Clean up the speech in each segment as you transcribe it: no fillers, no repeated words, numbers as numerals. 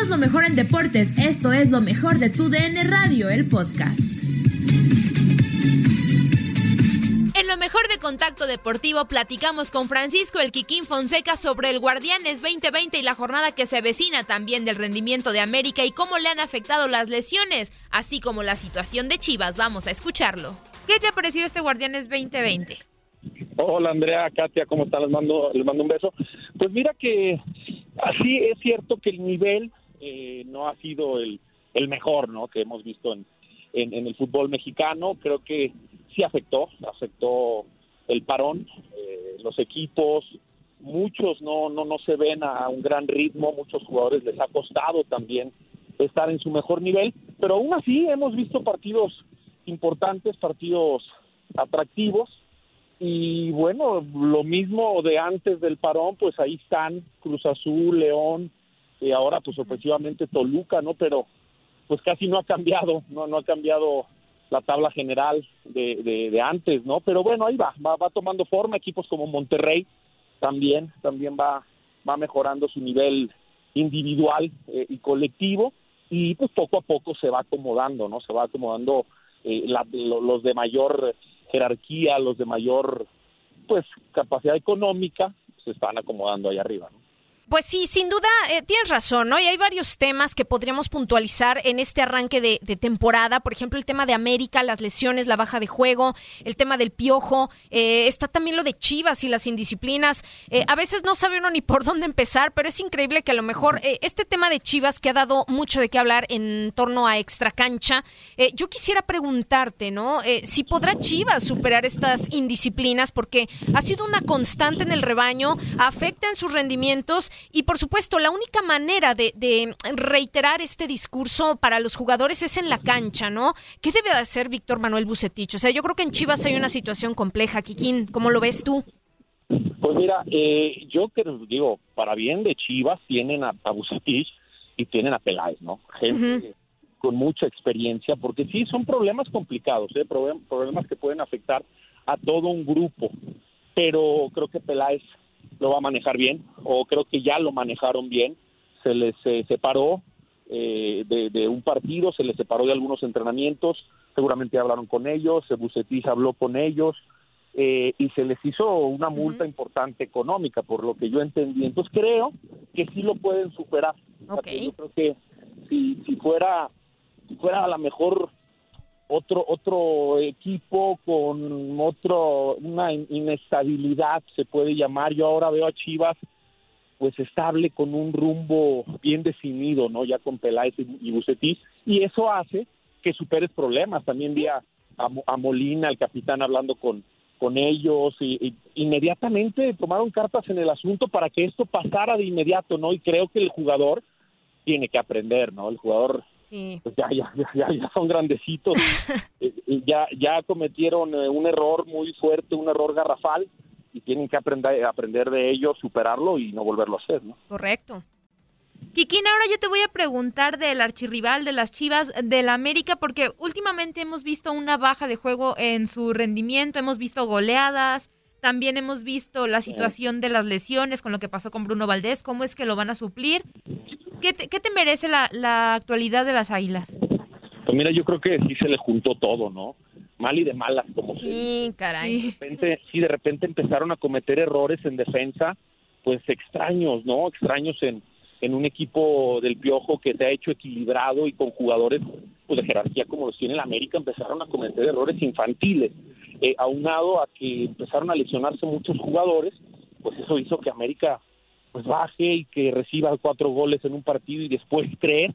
Somos lo mejor en deportes. Esto es lo mejor de tu DN Radio, el podcast. En lo mejor de Contacto Deportivo platicamos con Francisco El Kikín Fonseca sobre el Guardianes 2020 y la jornada que se avecina, también del rendimiento de América y cómo le han afectado las lesiones, así como la situación de Chivas. Vamos a escucharlo. ¿Qué te ha parecido este Guardianes 2020? Hola Andrea, Katia, ¿cómo están? Les mando un beso. Pues mira que así es cierto que el nivel no ha sido el mejor, ¿no?, que hemos visto en el fútbol mexicano. Creo que sí afectó el parón, los equipos, muchos no se ven a un gran ritmo, muchos jugadores les ha costado también estar en su mejor nivel, pero aún así hemos visto partidos importantes, partidos atractivos, y bueno, lo mismo de antes del parón, pues ahí están Cruz Azul, León, y ahora pues ofensivamente Toluca, ¿no? Pero pues casi no ha cambiado, no ha cambiado la tabla general de antes, ¿no? Pero bueno, ahí va tomando forma. Equipos como Monterrey también va mejorando su nivel individual y colectivo, y pues poco a poco se va acomodando, ¿no? Se va acomodando los de mayor jerarquía, los de mayor pues capacidad económica, se están acomodando ahí arriba, ¿no? Pues sí, sin duda tienes razón, ¿no? Y hay varios temas que podríamos puntualizar en este arranque de temporada. Por ejemplo, el tema de América, las lesiones, la baja de juego, el tema del Piojo. Está también lo de Chivas y las indisciplinas. A veces no sabe uno ni por dónde empezar, pero es increíble que a lo mejor este tema de Chivas, que ha dado mucho de qué hablar en torno a extracancha, yo quisiera preguntarte, ¿no? Si podrá Chivas superar estas indisciplinas, porque ha sido una constante en el rebaño, afecta en sus rendimientos. Y por supuesto, la única manera de reiterar este discurso para los jugadores es en la cancha, ¿no? ¿Qué debe de hacer Víctor Manuel Vucetich? O sea, yo creo que en Chivas hay una situación compleja. Kikín, ¿cómo lo ves tú? Pues mira, yo digo, para bien de Chivas tienen a Vucetich y tienen a Peláez, ¿no? Gente con mucha experiencia, porque sí, son problemas complicados, problemas que pueden afectar a todo un grupo, pero creo que Peláez lo va a manejar bien, o creo que ya lo manejaron bien. Se les separó de un partido, se les separó de algunos entrenamientos, seguramente hablaron con ellos, Vucetich habló con ellos, y se les hizo una multa importante económica, por lo que yo entendí. Entonces creo que sí lo pueden superar. Okay. Yo creo que si fuera a lo mejor otro equipo con una inestabilidad, se puede llamar. Yo ahora veo a Chivas pues estable, con un rumbo bien definido, ¿no? Ya con Peláez y Vucetich, y eso hace que superes problemas. También vi a Molina, el capitán, hablando con ellos, y inmediatamente tomaron cartas en el asunto para que esto pasara de inmediato, ¿no? Y creo que el jugador tiene que aprender, ¿no? El jugador pues ya son grandecitos, ya cometieron un error muy fuerte, un error garrafal, y tienen que aprender de ello, superarlo y no volverlo a hacer, ¿no? Correcto. Kikín, ahora yo te voy a preguntar del archirrival de las Chivas, del América, porque últimamente hemos visto una baja de juego en su rendimiento, hemos visto goleadas, también hemos visto la situación de las lesiones con lo que pasó con Bruno Valdés. ¿Cómo es que lo van a suplir? ¿Qué te merece la actualidad de las Águilas? Pues mira, yo creo que sí se le juntó todo, ¿no? Mal y de malas, como sí, caray. De repente empezaron a cometer errores en defensa, pues extraños, ¿no? Extraños en un equipo del Piojo que se ha hecho equilibrado y con jugadores pues de jerarquía como los tiene el América. Empezaron a cometer errores infantiles, aunado a que empezaron a lesionarse muchos jugadores, pues eso hizo que América pues baje y que reciba 4 goles en un partido y después 3,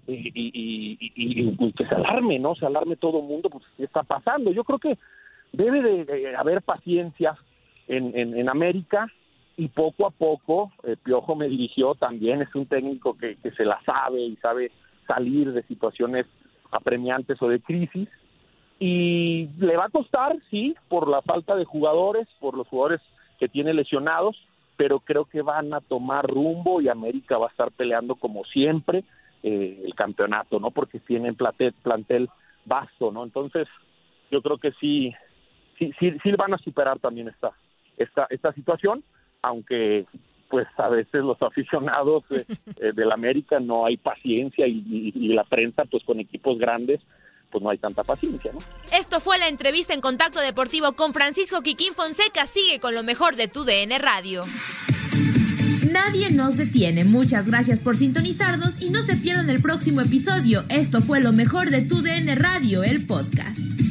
y que se alarme, ¿no? Se alarme todo el mundo, pues ¿qué está pasando? Yo creo que debe de haber paciencia en América, y poco a poco Piojo me dirigió también, es un técnico que se la sabe y sabe salir de situaciones apremiantes o de crisis, y le va a costar, sí, por la falta de jugadores, por los jugadores que tiene lesionados, pero creo que van a tomar rumbo y América va a estar peleando como siempre el campeonato, ¿no? Porque tienen plantel vasto, ¿no? Entonces yo creo que sí van a superar también esta situación, aunque pues a veces los aficionados del América no hay paciencia y la prensa pues con equipos grandes pues no hay tanta paciencia, ¿no? Esto fue la entrevista en Contacto Deportivo con Francisco Quiquín Fonseca. Sigue con lo mejor de tu DN Radio. Nadie nos detiene. Muchas gracias por sintonizarnos y no se pierdan el próximo episodio. Esto fue lo mejor de tu DN Radio, el podcast.